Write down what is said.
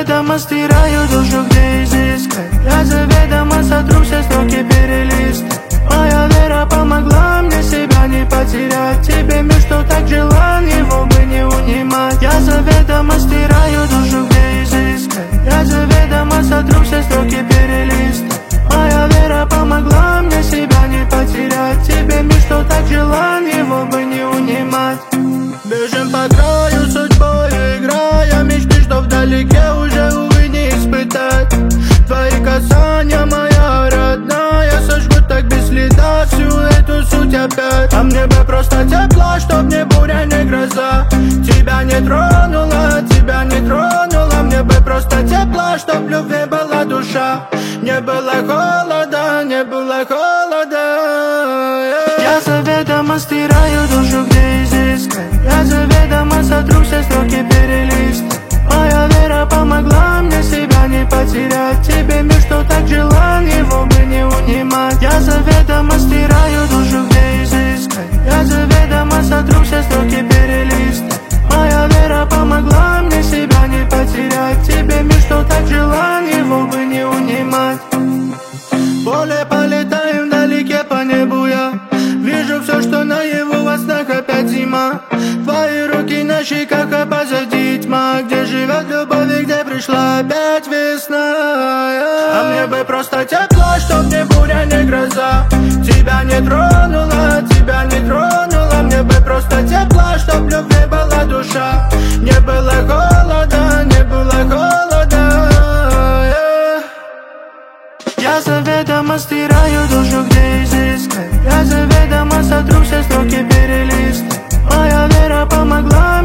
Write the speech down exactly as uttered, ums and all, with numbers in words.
заведомо стираю душу, где изыскать. Я заведомо сотру все строки, перелистать. Моя вера помогла мне себя не потерять. Тебе мир, что так желан, его бы не унимать. Я заведомо стираю душу, где изыскать. Я заведомо сотру все строки, перелистать. Моя вера помогла мне себя не потерять. Тебе мир, что так желан, его бы не унимать. Бежим по краю судьбой, играя мечты, что вдалеке уже, увы, не испытать. Твои касания, моя родная, сожгут так без следа всю эту суть опять. А мне бы просто тепло, чтоб не буря, не гроза. Тебя не тронула, тебя не тронула. Мне бы просто тепло, чтоб в любви была душа. Не было холода, не было холода, yeah. Я заведомо стираю душу, где изыскать. Я заведомо сотру все строки, перелистать. Моя вера помогла мне себя не потерять. Тебе мир, что так желан, его бы не унимать. Я заведомо стираю душу, где изыскать. Я заведомо сотру все строки, перелистать. Моя вера помогла мне себя не потерять. Тебе мир, что так желан, его бы не унимать. Поле полетаем вдалеке по небу я. Вижу все, что наяву, во снах опять зима. Твои руки на щеках, а позади тьма. Где живет любовь и где пришла опять весна, yeah. А мне бы просто тепло, чтоб не буря, не гроза. Тебя не тронула, тебя не тронула. Мне бы просто тепло, чтоб в любви была душа. Не было холода, не было холода, yeah. Я заведомо стираю душу, где изыскать. Я заведомо сотру все строки, перелистать. Моя вера помогла